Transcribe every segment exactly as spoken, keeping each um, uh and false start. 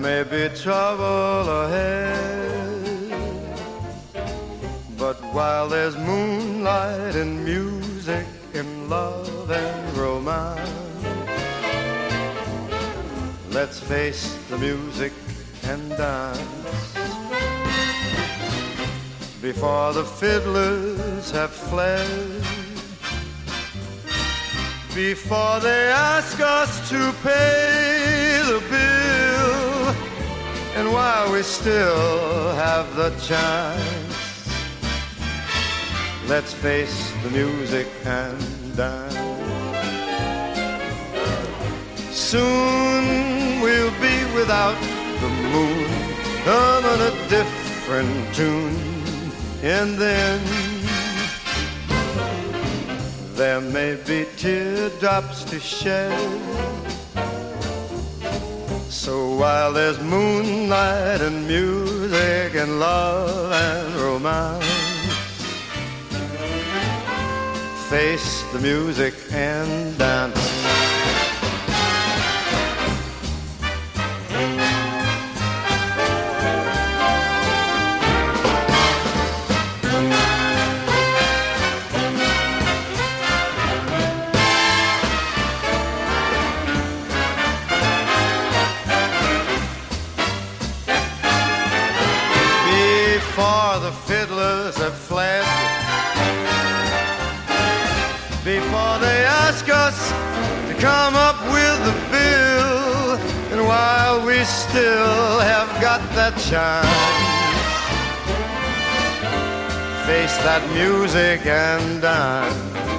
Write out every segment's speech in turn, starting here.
may be trouble ahead, but while there's moonlight and music and love and romance, let's face the music and dance. Before the fiddlers have fled, before they ask us to pay the bill, and while we still have the chance, let's face the music and dance. Soon we'll be without the moon, humming a different tune, and then there may be teardrops to shed. So while there's moonlight and music and love and romance, face the music and dance. Before the fiddlers have fled, before they ask us to come up with the bill, and while we still have got that chance, face that music and dance.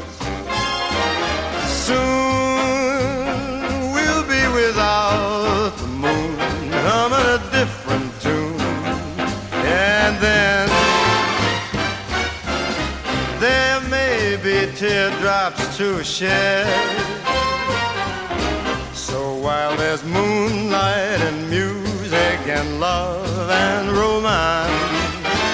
Soon we'll be without the moon, humming a different tune, and then there may be teardrops to shed. So while there's moonlight and music and love and romance,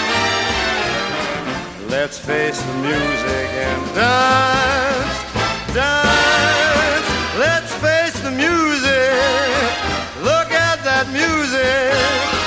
let's face the music and dance, dance. Let's face the music, look at that music.